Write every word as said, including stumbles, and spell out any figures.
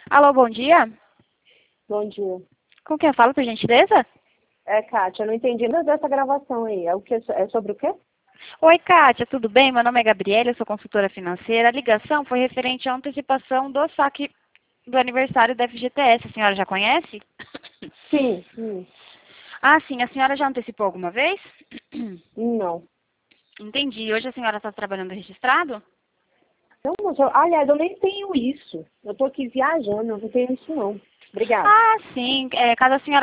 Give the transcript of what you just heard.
Alô, bom dia. Bom dia. Com quem eu falo, por gentileza? É, Kátia, eu não entendi nada dessa gravação aí. É, o que, é sobre o quê? Oi, Kátia, tudo bem? Meu nome é Gabriela, eu sou consultora financeira. A ligação foi referente à antecipação do saque do aniversário da F G T S. A senhora já conhece? Sim. Hum, Ah, sim. A senhora já antecipou alguma vez? não. Entendi. Hoje a senhora está trabalhando registrado? Não, mas eu, aliás, eu nem tenho isso. Eu tô aqui viajando, eu não tenho isso não. Obrigada. Ah, sim. É, caso a senhora